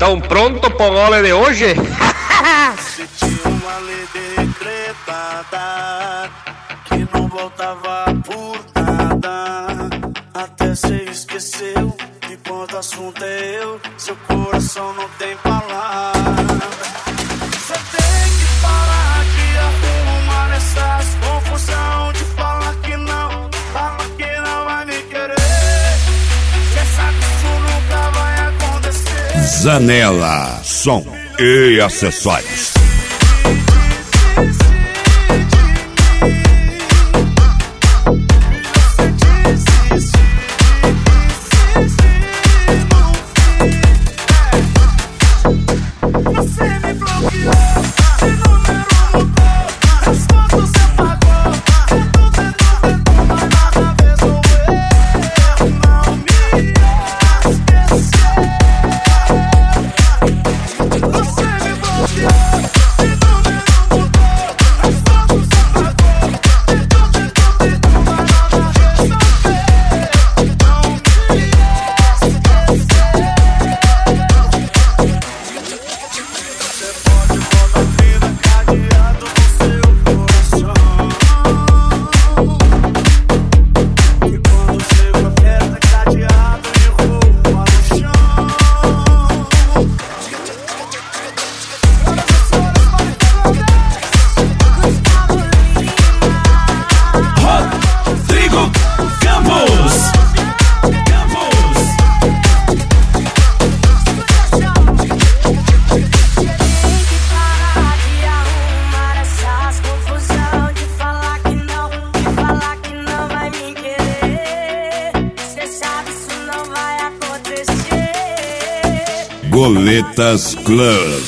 Tão pronto pro gole de hoje? Se tinha uma lei decretada que não voltava por nada, até cê esqueceu que quando o assunto é eu, seu coração não tem palavra. Cê tem que parar de arrumar essas confusão, de falar que não vai me querer. Cê sabe que isso nunca vai acontecer. Zanela, som e acessórios. Você me bloqueou, seu número mudou, as fotos apagou, tudo tentou, mas nada resolveu. Não me esqueceu. Você me bloqueou, seu número mudou, as fotos apagou, tudo tentou, mas nada resolveu. Não me esqueceu. Você pode botar vida cadeado no seu coração, e quando chega a pedra cadeado e roupa no chão. Rodrigo Campos. Goletas Club.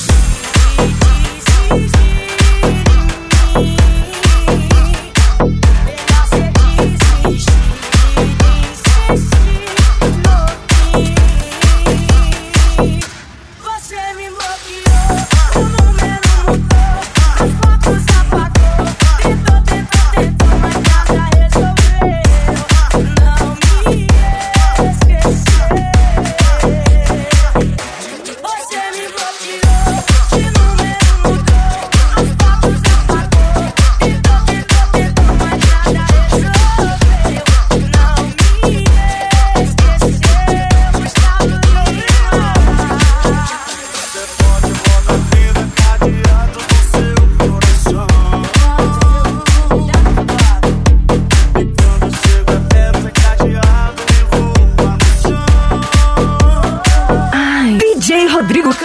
Você me bloqueou, o número mudou, as fotos apagou, tentou, mas nada resolveu. Não me esqueceu. Você me bloqueou, o número mudou, as fotos apagou, tentou, mas nada resolveu. Não me esqueceu, Gustavo Lima. Você pode botar vida cadeado no seu coração, e quando chega a pedra cadeado e roupa no chão. DJ Rodrigo